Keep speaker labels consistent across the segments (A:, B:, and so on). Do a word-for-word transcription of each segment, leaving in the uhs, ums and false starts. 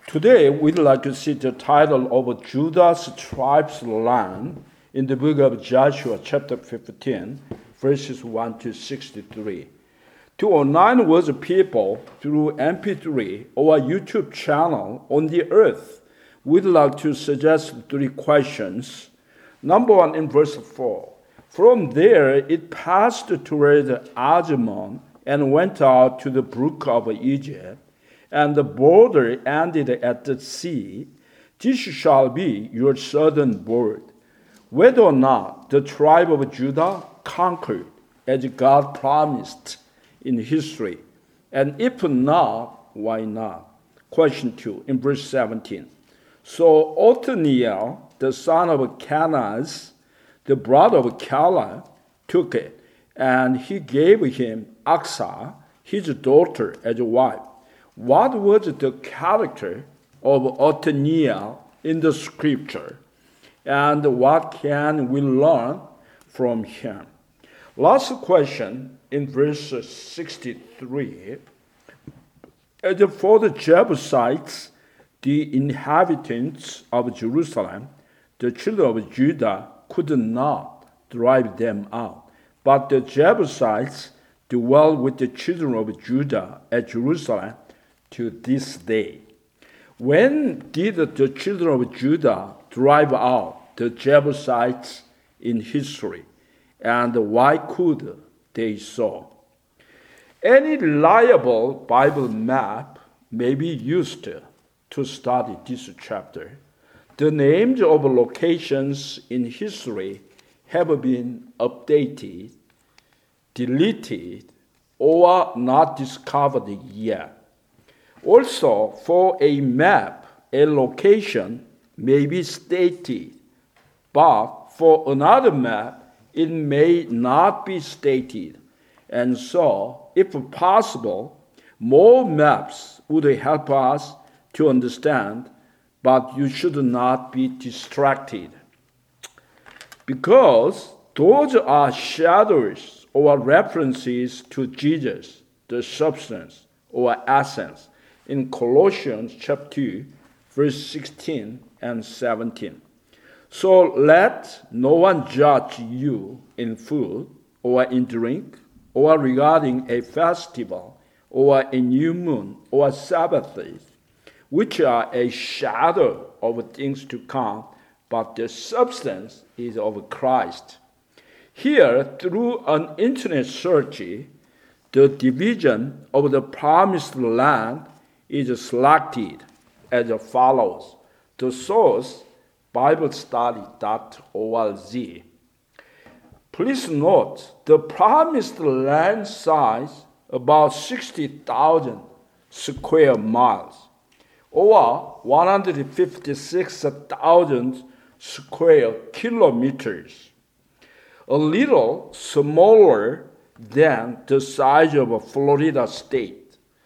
A: Today, we'd like to see the title of Judah's tribe's land in the book of Joshua, chapter fifteen, verses one to sixty-three. To online words people through M P three or YouTube channel on the earth, we'd like to suggest three questions. Number one, in verse four. From there, it passed toward Azmon and went out to the brook of Egypt, and the border ended at the sea. This shall be your southern border. Whether or not the tribe of Judah conquered, as God promised in history, and if not, why not? Question two, in verse seventeen. So Othniel, the son of Kenaz, the brother of Caleb, took it, and he gave him Achsah, his daughter, as a wife. What was the character of Othniel in the scripture, and what can we learn from him? Last question in verse sixty-three. As for the Jebusites, the inhabitants of Jerusalem, the children of Judah could not drive them out, but the Jebusites dwell with the children of Judah at Jerusalem to this day. When did the children of Judah drive out the Jebusites in history, and why could they so? Any reliable Bible map may be used to study this chapter. The names of locations in history have been updated, deleted, or not discovered yet. Also, for a map, a location may be stated, but for another map, it may not be stated. And so, if possible, more maps would help us to understand, but you should not be distracted, because those are shadows or references to Jesus, the substance or essence, in Colossians chapter two, verse sixteen and seventeen. So let no one judge you in food or in drink or regarding a festival or a new moon or Sabbath days, which are a shadow of things to come, but the substance is of Christ. Here, through an internet search, the division of the promised land is selected as follows. The source, bible study dot org. Please note, the promised land size about sixty thousand square miles, or one hundred fifty-six thousand square kilometers, a little smaller than the size of Florida state.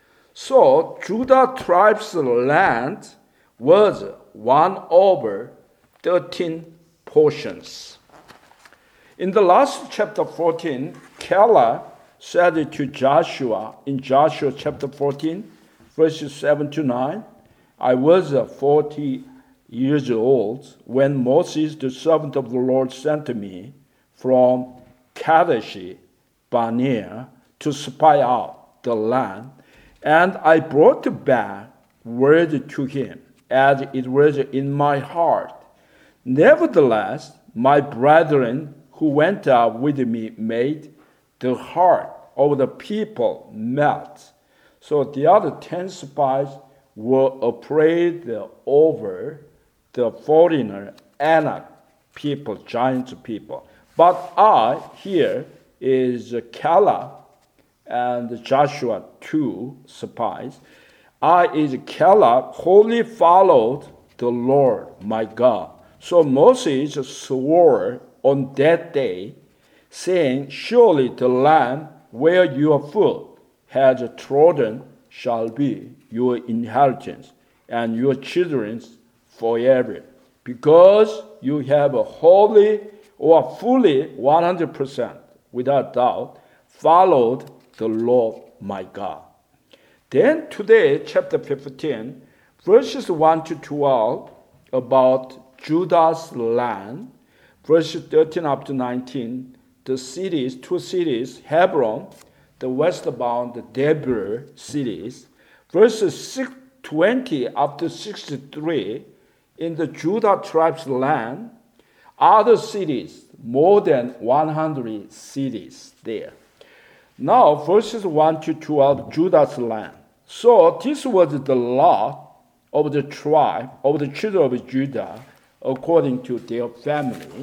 A: So Judah tribe's land was one over thirteen portions. In the last chapter fourteen, Caleb said to Joshua in Joshua chapter fourteen, verses seven to nine, I was forty years old when Moses, the servant of the Lord, sent me from Kadesh Barnea to spy out the land, and I brought back word to him, as it was in my heart. Nevertheless, my brethren who went out with me made the heart of the people melt. So the other ten spies were afraid over the foreigner Anak people, giant people. But I, here is Caleb and Joshua two spies. I is Caleb, wholly followed the Lord my God. So Moses swore on that day, saying, surely the land where your foot has trodden shall be your inheritance, and your children's forever, because you have a wholly or fully one hundred percent, without doubt, followed the Lord my God. Then today, chapter fifteen, Verses one to twelve about Judah's land. Verses thirteen up to nineteen, the cities, two cities, Hebron, the westbound Debir cities. Verses twenty up to sixty-three, in the Judah tribe's land, other cities, more than one hundred cities there. Now, verses one to twelve, Judah's land. So this was the lot of the tribe, of the children of Judah, according to their family.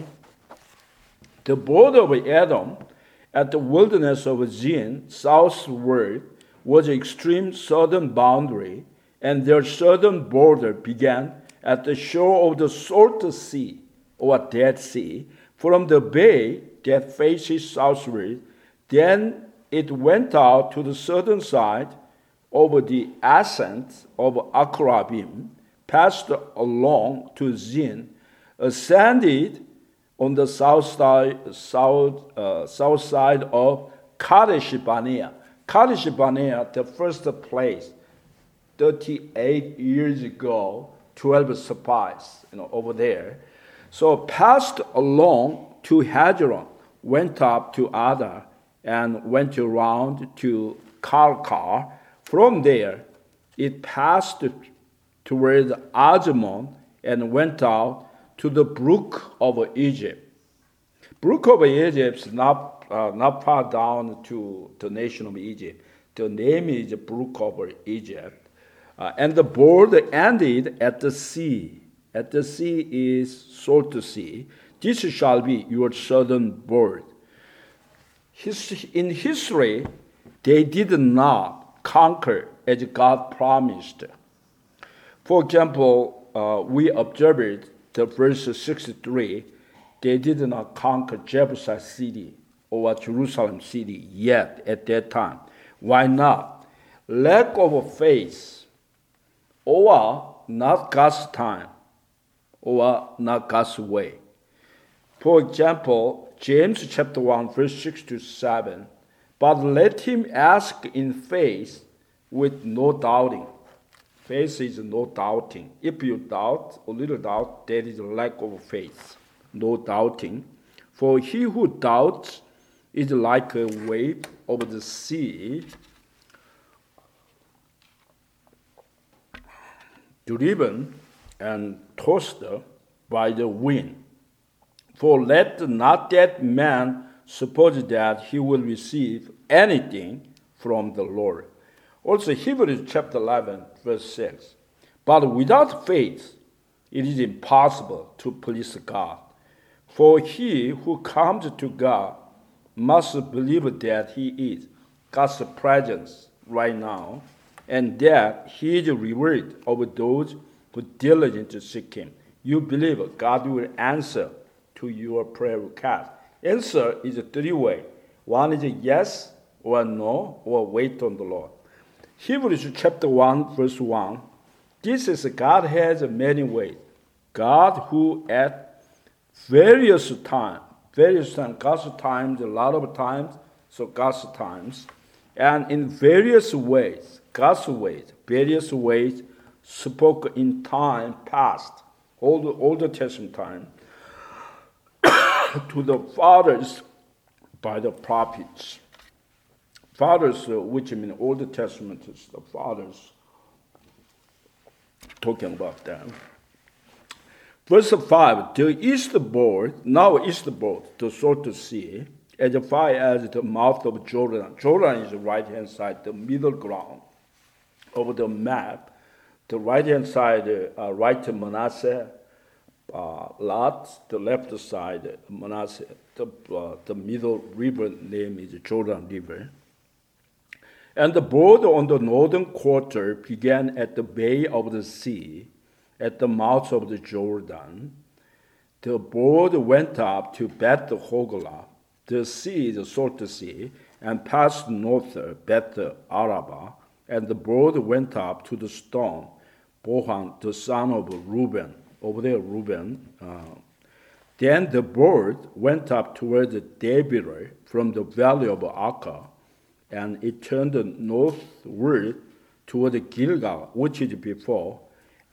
A: The border of Edom at the wilderness of Zin, southward, was the extreme southern boundary, and their southern border began at the shore of the Salt Sea, or Dead Sea, from the bay that faces southward. Then it went out to the southern side over the ascent of Akrabim, passed along to Zin, ascended on the south side, south, uh, south side of Kadesh Barnea. Kadesh Barnea, the first place, thirty-eight years ago, twelve spies, you know, over there. So passed along to Hazeron, went up to Adar, and went around to Karkar. From there, it passed toward Azmon and went out to the brook of Egypt. Brook of Egypt is not, uh, not far down to the nation of Egypt. The name is Brook of Egypt. Uh, and the border ended at the sea. At the sea is Salt Sea. This shall be your southern border. His, in history, they did not conquer as God promised. For example, uh, we observed the verse sixty-three, they did not conquer Jerusalem city or Jerusalem city yet at that time. Why not? Lack of faith, or not God's time, or not God's way. For example, James chapter one, verse six to seven, but let him ask in faith with no doubting. Faith is no doubting. If you doubt, a little doubt, that is a lack of faith. No doubting. For he who doubts is like a wave of the sea, driven and tossed by the wind. For let not that man suppose that he will receive anything from the Lord. Also, Hebrews chapter eleven, verse six. But without faith, it is impossible to please God. For he who comes to God must believe that he is God's presence right now, and that he is a reward of those who diligently seek him. You believe God will answer to your prayer request. Answer is three ways. One is a yes or a no, or wait on the Lord. Hebrews chapter one, verse one. This is God has many ways. God who at various times, various times, God's times, a lot of times, so God's times, and in various ways, God's ways, various ways, spoke in time past, Old, Old Testament time, to the fathers by the prophets. Fathers, uh, which mean Old Testament is the fathers, talking about them. Verse five, the eastward, now eastward, the Salt Sea, as far as the mouth of Jordan. Jordan is the right-hand side, the middle ground of the map. The right-hand side, uh, right to Manasseh, uh, Lot, the left side, Manasseh. The, uh, the middle river name is Jordan River. And the border on the northern quarter began at the bay of the sea, at the mouth of the Jordan. The border went up to Beth Hoglah, the sea, the Salt Sea, and passed north Beth Araba, and the border went up to the stone, Bohan, the son of Reuben, over there, Reuben. Uh, then the border went up toward the Debir from the valley of Akkah, and it turned northward toward Gilgal, which is before,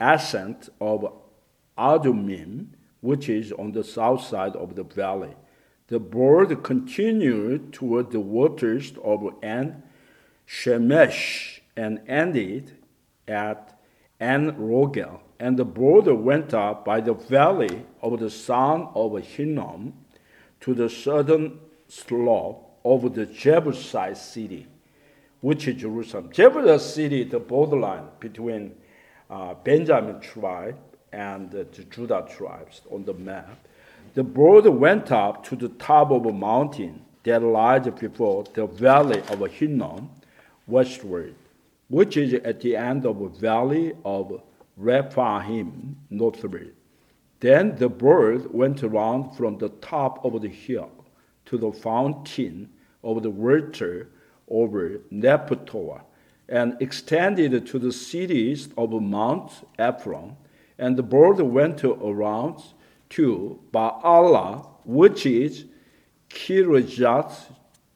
A: ascent of Adumim, which is on the south side of the valley. The board continued toward the waters of En Shemesh and ended at En Rogel. And the border went up by the valley of the son of Hinnom to the southern slope of the Jebusite city, which is Jerusalem. Jebusite city, the borderline between uh, Benjamin tribe and uh, the Judah tribes on the map. The border went up to the top of a mountain that lies before the valley of Hinnom westward, which is at the end of the valley of Rephaim northward. Then the bird went around from the top of the hill to the fountain of the water over Nephtoah, and extended to the cities of Mount Ephron. And the bird went around to Baalah, which is Kirjath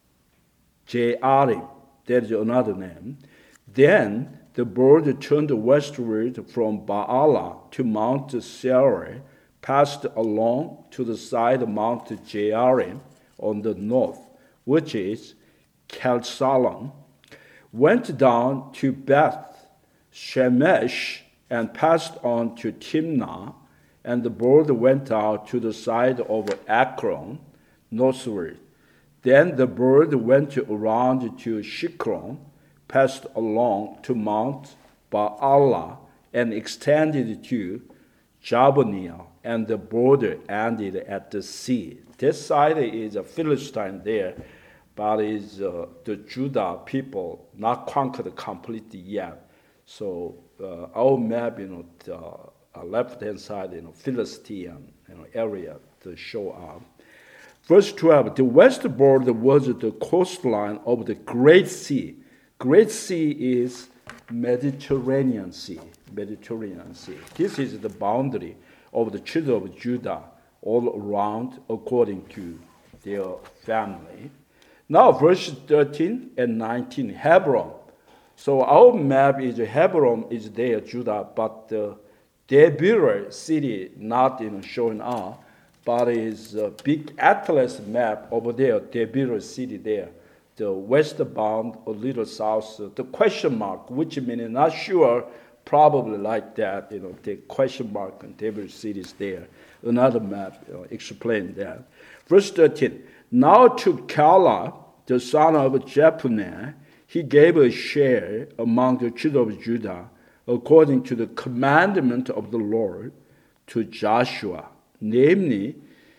A: Jearim. That is another name. Then the bird turned westward from Baalah to Mount Seir, passed along to the side of Mount Jearim on the north, which is Kelsalon, went down to Beth Shemesh and passed on to Timnah, and the bird went out to the side of Akron northward. Then the bird went around to Shikron, passed along to Mount Baalah, and extended to Jabneel, and the border ended at the sea. This side is a Philistine there, but is uh, the Judah people not conquered completely yet. So uh, our map, you know, the uh, left-hand side, you know, Philistine, you know, area to show up. Verse twelve, the west border was the coastline of the Great Sea. Great Sea is Mediterranean Sea. Mediterranean Sea. This is the boundary of the children of Judah all around according to their family. Now, verse thirteen and nineteen, Hebron. So our map is Hebron is there, Judah, but the Debir city not you know, showing up, but is a big atlas map over there, Debir city there. The westbound, a little south, the question mark, which means not sure, probably like that, you know, the question mark and Debir city is there. Another map you know, explain that. Verse thirteen, now to Caleb, the son of Jephunneh, he gave a share among the children of Judah, according to the commandment of the Lord, to Joshua, namely,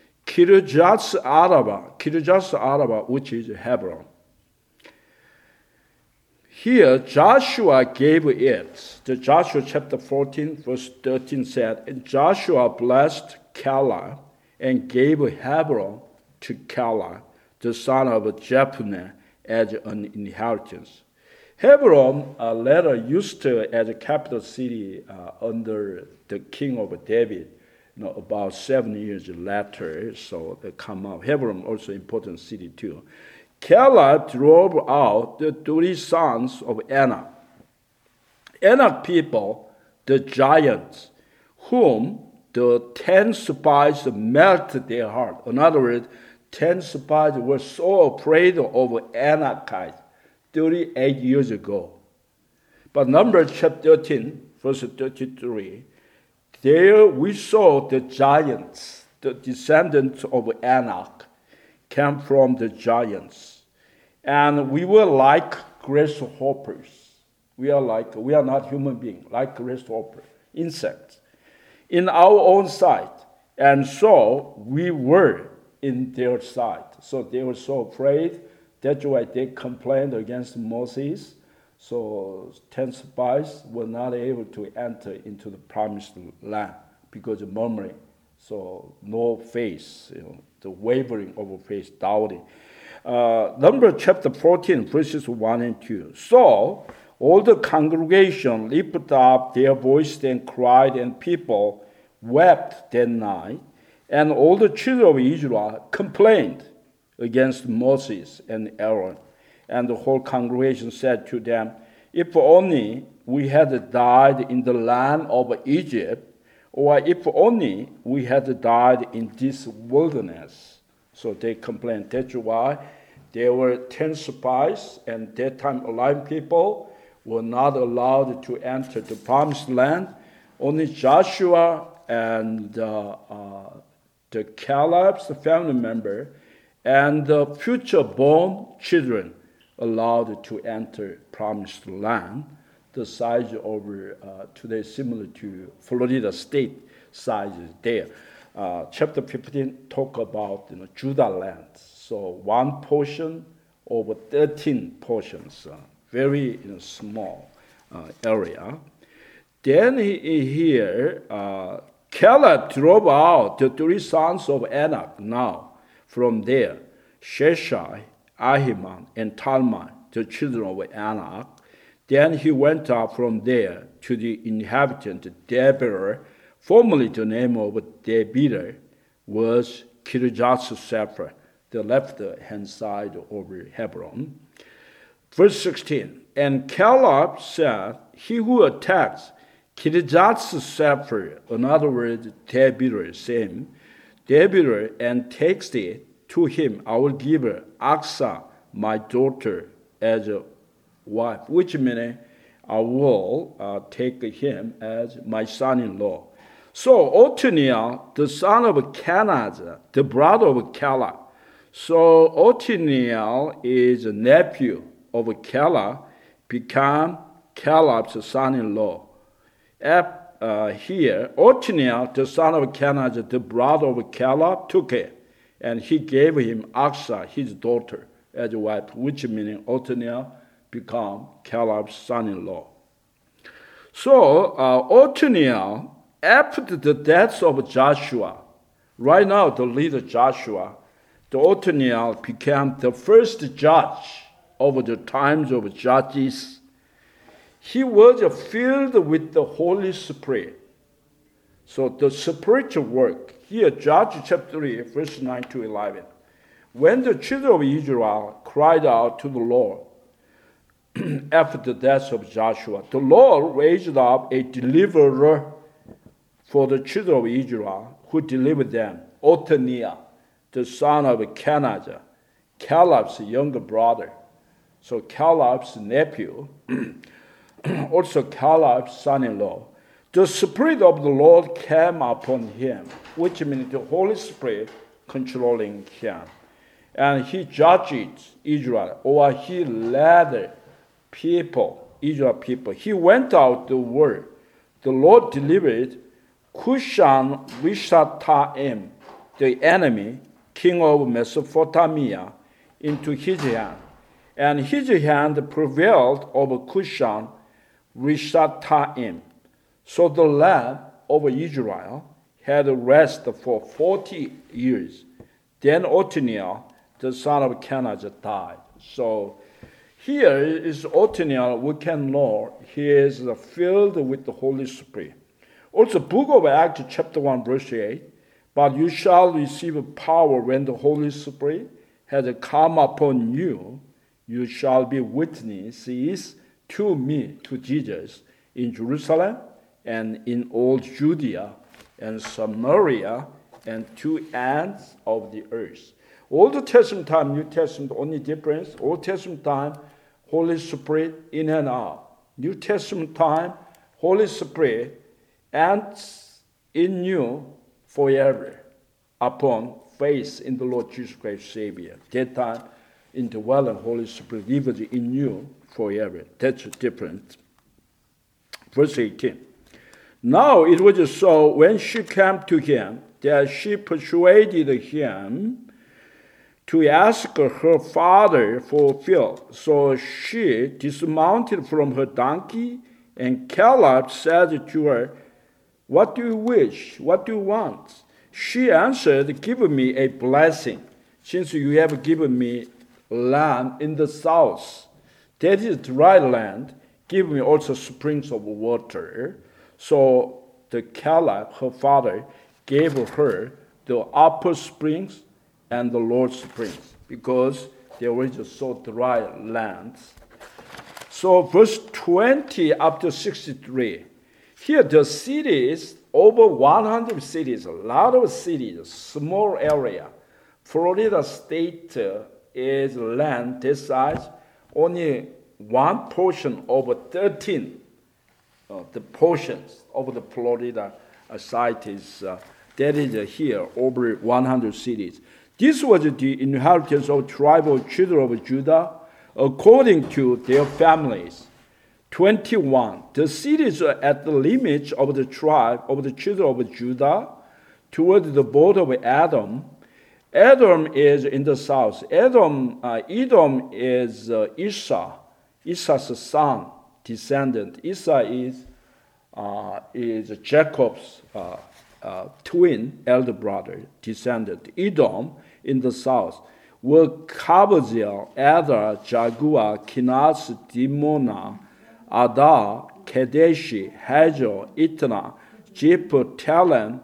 A: Kirjath Araba, Kirjath Araba, which is Hebron. Here, Joshua gave it. The Joshua chapter fourteen, verse thirteen said, and Joshua blessed Caleb and gave Hebron to Caleb, the son of Jephunneh, as an inheritance. Hebron uh, later used to as a capital city uh, under the king of David, you know, about seven years later, so they come out. Hebron also important city too. Caleb drove out the three sons of Anak. Anak people, the giants, whom the ten spies melted their heart. In other words, ten spies were so afraid of Anakites thirty-eight years ago. But Numbers chapter thirteen, verse thirty-three, there we saw the giants, the descendants of Anak, came from the giants. And we were like grasshoppers. We are like, we are not human beings, like grasshoppers, insects, in our own sight. And so we were in their sight. So they were so afraid. That's why they complained against Moses. So ten spies were not able to enter into the promised land because of murmuring. So no faith, you know, the wavering of faith, doubting. Uh, Numbers chapter fourteen, verses one and two. So all the congregation lifted up their voice and cried, and people wept that night. And all the children of Israel complained against Moses and Aaron. And the whole congregation said to them, if only we had died in the land of Egypt, or if only we had died in this wilderness. So they complained. That's why there were ten spies, and that time alive people were not allowed to enter the promised land. Only Joshua and uh, uh, the Caleb's family member and the future born children allowed to enter promised land. The size of uh, today similar to Florida state sizes there. Uh, chapter fifteen talk about you know, Judah land. So one portion over thirteen portions, uh, very you know, small uh, area. Then he, here, uh, Caleb drove out the three sons of Anak now from there, Sheshai, Ahiman, and Talmai, the children of Anak. Then he went up from there to the inhabitant Deborah, formerly the name of Deborah was Kirjath-Sepher, the left-hand side over Hebron. Verse sixteen, and Caleb said, he who attacks Kirjath-Sepher, in other words, Deborah, same, Deborah, and takes it to him, I will give her Aksa, my daughter, as a wife, which means I will uh, take him as my son-in-law. So Othniel, the son of Kenaz, the brother of Caleb. So Othniel is a nephew of Caleb, became Caleb's son-in-law. At, uh, here, Othniel, the son of Kenaz, the brother of Caleb, took it, and he gave him Aksa, his daughter, as a wife, which means Othniel become Caleb's son-in-law. So uh, Othniel, after the death of Joshua, right now the leader Joshua, the Othniel became the first judge over the times of judges. He was filled with the Holy Spirit. So the spiritual work, here Judges chapter three, verse nine to eleven. When the children of Israel cried out to the Lord, after the death of Joshua, the Lord raised up a deliverer for the children of Israel, who delivered them, Othniel, the son of Kenaz, Caleb's younger brother. So Caleb's nephew, also Caleb's son-in-law. The Spirit of the Lord came upon him, which means the Holy Spirit controlling him. And he judged Israel, or he led people, Israel people. He went out the word. The Lord delivered Cushan Rishathaim, the enemy, king of Mesopotamia, into his hand. And his hand prevailed over Cushan Rishathaim. So the land of Israel had rest for forty years. Then Othniel, the son of Kenaz, died. So here is Othniel, we can know he is filled with the Holy Spirit. Also, book of Acts, chapter one, verse eight, but you shall receive power when the Holy Spirit has come upon you. You shall be witnesses to me, to Jesus, in Jerusalem and in all Judea and Samaria and to ends of the earth. Old Testament time, New Testament, only difference. Old Testament time, Holy Spirit in and out. New Testament time, Holy Spirit ends in you forever upon faith in the Lord Jesus Christ Savior. That time, indwelling Holy Spirit lives in you forever. That's different. Verse eighteen. Now it was so when she came to him that she persuaded him to ask her father for field. So she dismounted from her donkey, and Caleb said to her, what do you wish? What do you want? She answered, give me a blessing, since you have given me land in the south. That is dry land. Give me also springs of water. So the Caleb, her father, gave her the upper springs and the lower springs, because there was just so dry lands. So verse twenty up to sixty-three. Here the cities, over one hundred cities, a lot of cities, small area. Florida State uh, is land this size, only one portion over thirteen, uh, the portions of the Florida uh, site is, uh, that is uh, here, over one hundred cities. This was the inheritance of tribal children of Judah, according to their families. twenty-one. The cities are at the limits of the tribe of the children of Judah toward the border of Edom. Edom is in the south. Edom, uh, Edom is uh, Esau, Esau's son, descendant. Esau is uh, is Jacob's uh, uh, twin, elder brother, descendant. Edom in the south were Kabzeel, Adar, Jaguar, Kinas, Dimona, Adar, Kedeshi, Hazel, Itna, Jip, Telem,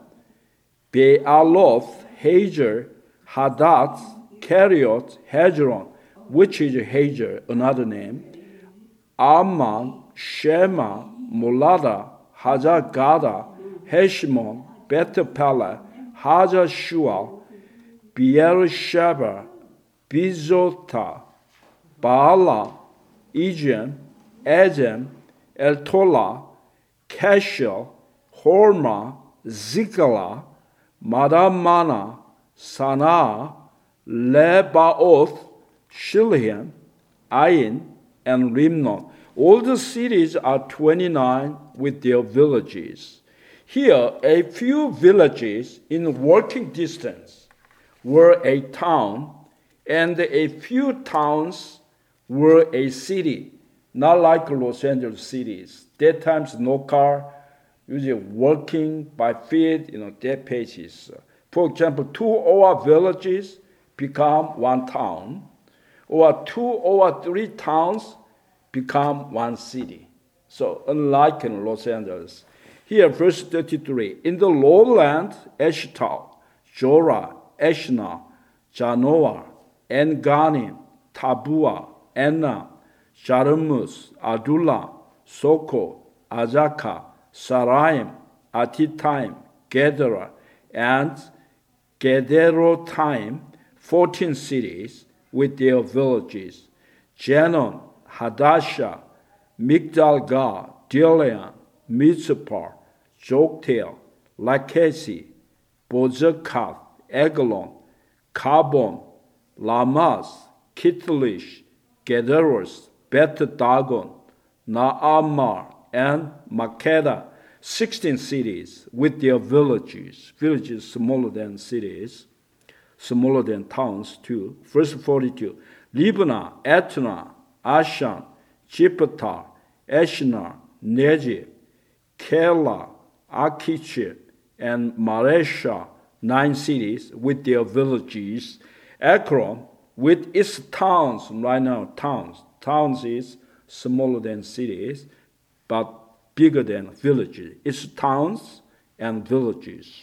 A: Bealoth, Hazer, Hadad, Keriot, Hezron, which is Hazer, another name, Amman, Shema, Molada, Hazar-Gada, Heshmon, Beth-Pelah, Hazar-Shual, Beersheba, Bizotha, Baala, Ejem, Ejem, Eltola, Keshel, Horma, Zikala, Madamana, Sanaa, Lebaoth, Shilhim, Ain, and Rimnon. All the cities are twenty-nine with their villages. Here, a few villages in walking distance were a town, and a few towns were a city, not like Los Angeles cities. That times no car, usually walking by feet, you know, that paces. For example, two or villages become one town, or two or three towns become one city. So unlike in Los Angeles. Here, verse thirty-three, in the lowland, Eshtal, Jorah, Eshna, Janoah, En-Ganim, Tabua, Enna, Jarmus, Adullam, Soko, Azaka, Saraim, Atitaim, Gedera, and Gederotaim, fourteen cities with their villages, Jenon, Hadasha, Migdal-Gad, Dilean, Mizpah, Joktel, Lakesi, Bozekath, Eglon, Kabon, Lamas, Kitlish, Gederos, Bet-Dagon, Naamar, and Makeda, sixteen cities with their villages, villages smaller than cities, smaller than towns too. Verse forty-two, Libnah, Etna, Ashan, Jipatah, Eshna, Nejib, Kela, Akichib, and Maresha, nine cities with their villages. Ekron with its towns, right now towns. Towns is smaller than cities, but bigger than villages. It's towns and villages.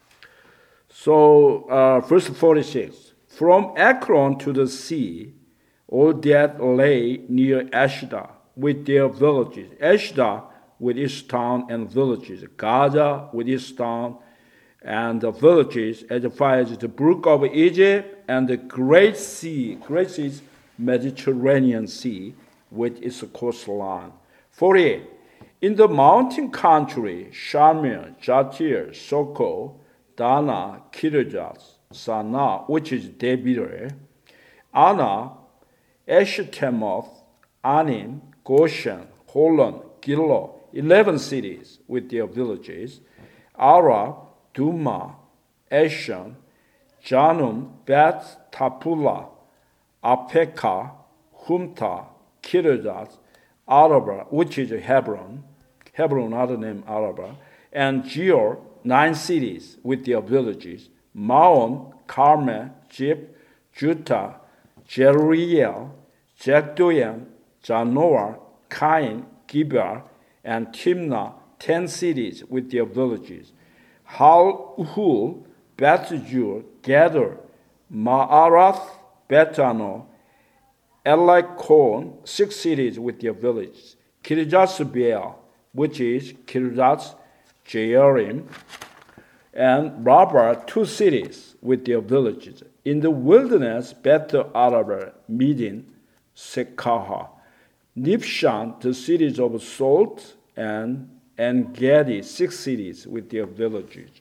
A: So, uh, verse forty-six, from Ekron to the sea, all that lay near Ashdod with their villages. Ashdod with its town and villages. Gaza with its town and the villages, as far as the brook of Egypt and the Great Sea. Great Sea is Mediterranean Sea with its coastline. forty-eight. In the mountain country, Shamir, Jatir, Soko, Dana, Kirjath, Sana, which is Debir, Anna, Eshtemoth, Anim, Goshen, Holon, Gilo, eleven cities with their villages, Ara, Duma, Eshan, Janum, Beth Tapula, Apeka, Humta, Kirjath, Araba, which is Hebron, Hebron, other name Araba, and Geor, nine cities with their villages, Maon, Carmel, Jip, Juttah, Jeriel, Jekdoyam, Janoah, Cain, Gibeah, and Timnah, ten cities with their villages, Halhul, Bethjur, Gedor, Maarath, Betano, Elakon, six cities with their villages. Kirjath-Baal, which is Kirjath-Jearim, and Rabbah, two cities with their villages. In the wilderness, Beth-araba, Middin, Sekah, Nibshan, the cities of salt, and En-gedi, six cities with their villages.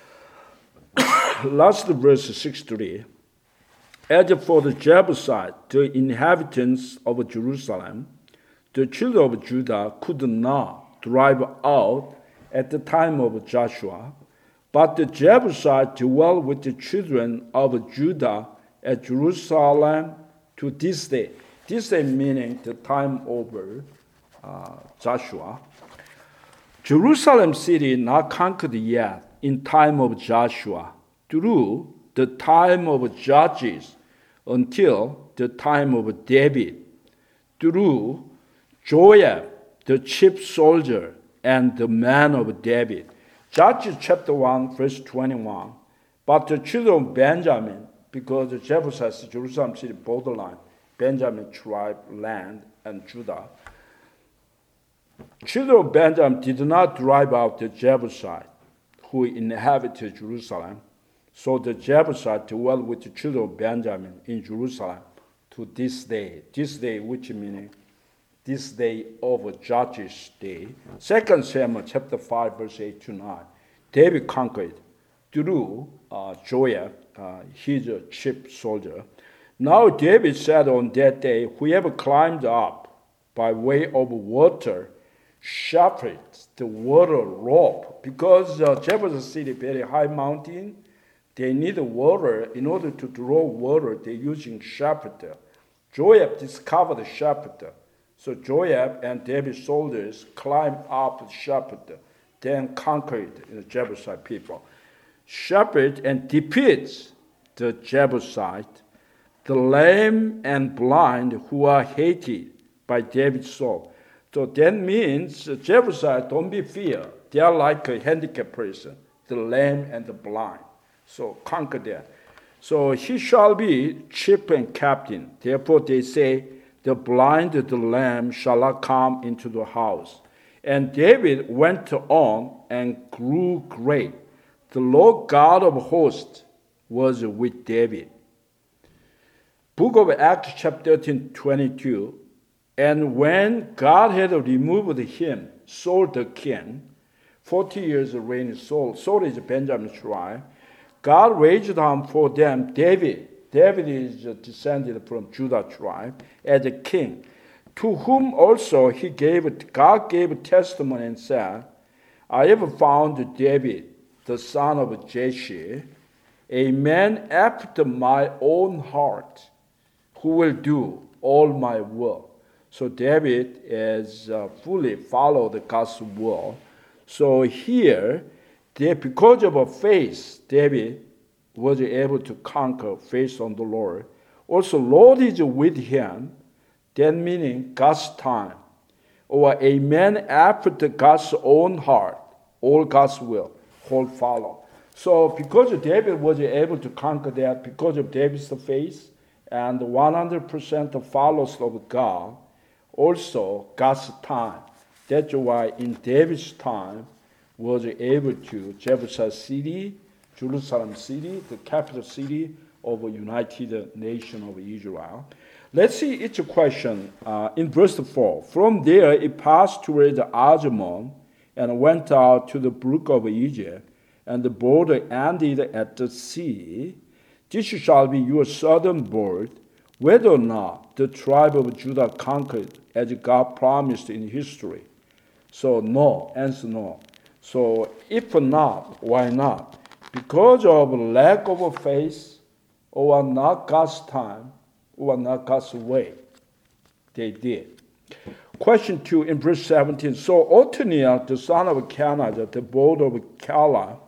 A: Last verse sixty-three. As for the Jebusites, the inhabitants of Jerusalem, the children of Judah could not drive out at the time of Joshua, but the Jebusites dwell with the children of Judah at Jerusalem to this day. This day meaning the time of uh, Joshua. Jerusalem city not conquered yet in time of Joshua through the time of Judges until the time of David, through Joab, the chief soldier, and the man of David. Judges chapter one, verse twenty-one. But the children of Benjamin, because the Jebusites, Jerusalem city borderline, Benjamin tribe land, and Judah. Children of Benjamin did not drive out the Jebusites who inhabited Jerusalem. So the Jebusites dwell with the children of Benjamin in Jerusalem to this day. This day, which meaning this day of Judges' day. Second Samuel chapter five, verse eight to nine. David conquered through uh, Joab, uh, his chief soldier. Now David said on that day, whoever climbed up by way of water, shepherd the water rope, because uh, Jebus city very high mountain. They need water. In order to draw water, they're using shepherd. Joab discovered the shepherd. So Joab and David's soldiers climbed up the shepherd, then conquered the Jebusite people. Shepherd and defeats the Jebusite, the lame and blind who are hated by David's soul. So that means the Jebusite don't be feared. They are like a handicapped person, the lame and the blind. So conquer them. So he shall be chief and captain. Therefore they say, the blind, the lame shall not come into the house. And David went on and grew great. The Lord God of hosts was with David. Book of Acts chapter thirteen, twenty-two. And when God had removed him, Saul the king, forty years reign Saul, Saul is Benjamin's tribe, God raised up for them David. David is descended from Judah tribe as a king, to whom also he gave, God gave testimony and said, I have found David, the son of Jesse, a man after my own heart, who will do all my will. So David is uh, fully followed God's will. So here, they, because of a faith, David was able to conquer faith on the Lord. Also, Lord is with him, that meaning God's time, or a man after God's own heart, all God's will, whole follow. So because David was able to conquer that, because of David's faith, and one hundred percent of followers of God, also God's time. That's why in David's time, was able to, Jerusalem city, Jerusalem city, the capital city of the United Nation of Israel. Let's see each question uh, in verse four. From there it passed toward Azmon and went out to the brook of Egypt, and the border ended at the sea. This shall be your southern border, whether or not the tribe of Judah conquered as God promised in history. So no, answer no. So if not, why not? Because of lack of faith, or not God's time, or not God's way, they did. Question two in verse seventeen. So Othniel, the son of Kenaz, the brother of Kala,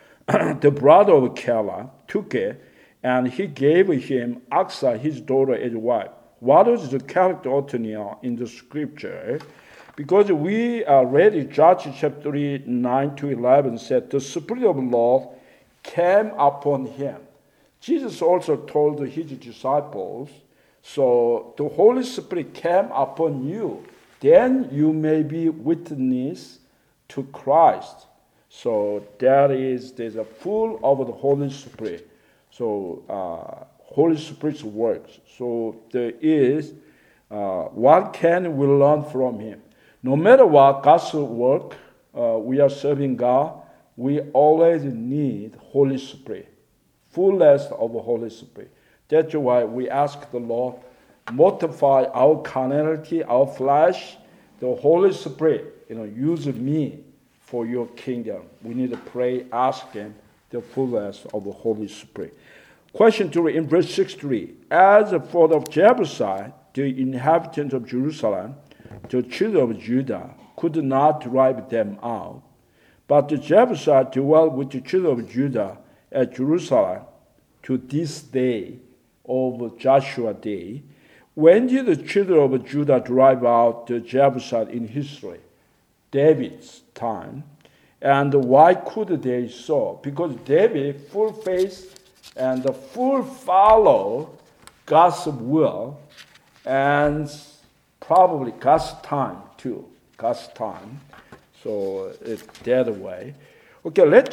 A: the brother of Kala, took it, and he gave him Aksa, his daughter, as wife. What is the character of Othniel in the scripture? Because we read Judges chapter three, nine to eleven said, the Spirit of the Lord came upon him. Jesus also told his disciples, So the Holy Spirit came upon you. Then you may be witness to Christ. So that is, there's a full of the Holy Spirit. So uh, Holy Spirit's works. So there is, uh, what can we learn from him? No matter what God's work, uh, we are serving God, we always need Holy Spirit, fullness of the Holy Spirit. That's why we ask the Lord, mortify our carnality, our flesh, the Holy Spirit, you know, use me for your kingdom. We need to pray, ask him the fullness of the Holy Spirit. Question two in verse sixty-three. As for the Jebusites, the inhabitants of Jerusalem, the children of Judah could not drive them out. But the Jebusites dwell with the children of Judah at Jerusalem to this day of Joshua day. When did the children of Judah drive out the Jebusites in history? David's time. And why could they so? Because David full faith and full follow God's will and probably God's time too. God's time. So it's that way. Okay, let's